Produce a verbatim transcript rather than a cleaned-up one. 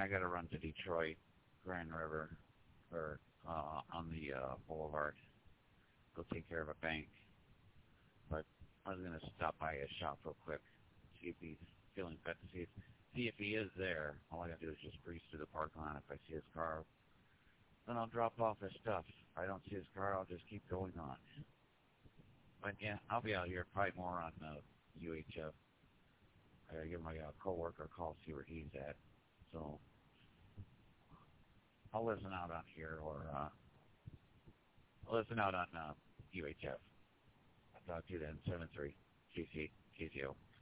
I got to run to Detroit, Grand River, or uh, on the uh, Boulevard, go take care of a bank. But I was gonna stop by his shop real quick, see if he's feeling fit, to see if, see if he is there. All I gotta do is just breeze through the parking lot. If I see his car, then I'll drop off his stuff. If I don't see his car, I'll just keep going on. But yeah, I'll be out here probably more on uh, U H F. I gotta give my uh, coworker a call, see where he's at. So I'll listen out on here, or uh, I'll listen out on uh, U H F. I'll talk to you then. seven three K C K C O.